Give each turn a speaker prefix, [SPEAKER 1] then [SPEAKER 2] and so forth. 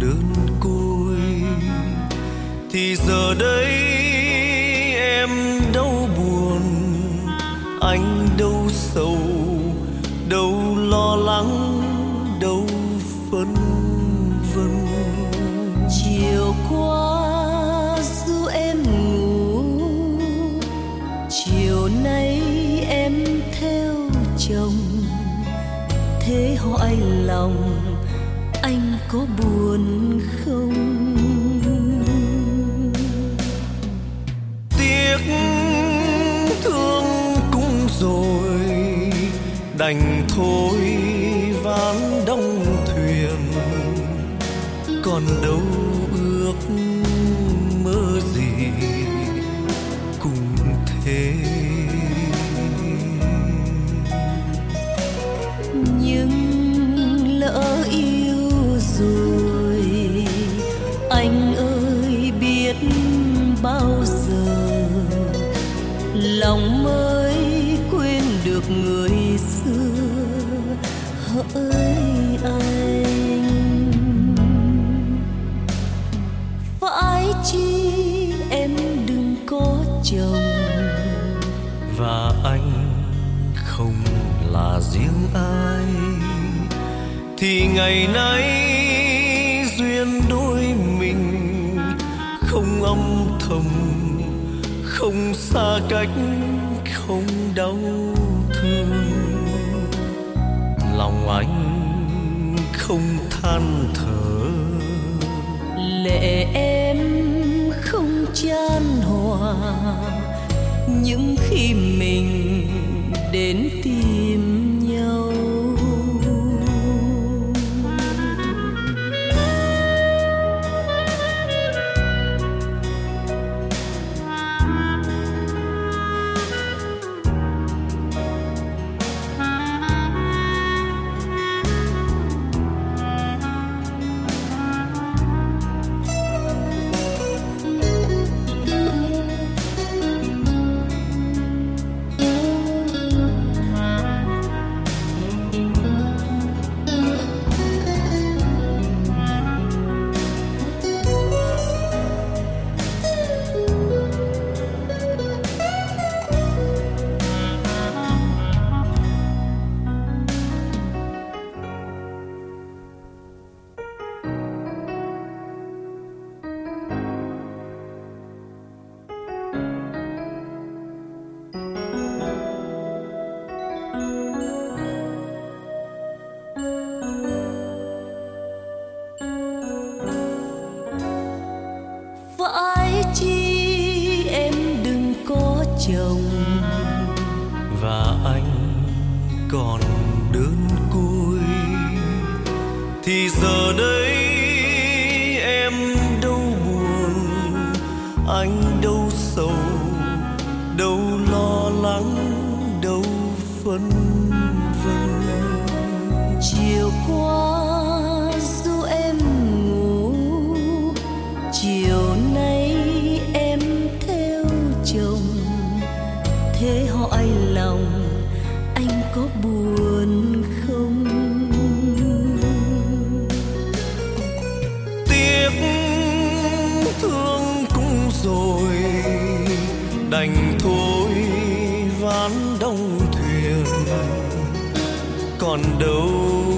[SPEAKER 1] đơn côi, thì giờ đây em đâu buồn, anh đâu sầu, đâu lo lắng, đâu phân vân.
[SPEAKER 2] Chiều qua du em ngủ, chiều nay em theo chồng, thế hỏi lòng anh có buồn không?
[SPEAKER 1] Tiếc thương cũng rồi, đành thôi ván đóng thuyền, còn đâu ước mơ gì cùng thế.
[SPEAKER 2] Nhưng lỡ yêu rồi anh ơi, biết bao giờ lòng mới quên được người xưa. Hỡi anh, phải chi em đừng có chồng,
[SPEAKER 1] Và anh không là riêng ai, thì ngày nay duyên đôi mình không âm thầm, không xa cách, không đau thương. Lòng anh không than thở,
[SPEAKER 2] lệ em không chan hòa, những khi mình đến tìm nhau. Phải chi em đừng có chồng,
[SPEAKER 1] và anh còn đơn côi, thì giờ đây em đâu buồn, anh đâu sầu, đâu lo lắng, đâu phân vân.
[SPEAKER 2] chiều qua du em ngủ, chiều nay em theo chồng, thế hỏi lòng anh có buồn không?
[SPEAKER 1] Tiếc thương cũng rồi, đành thôi ván đóng thuyền, còn đâu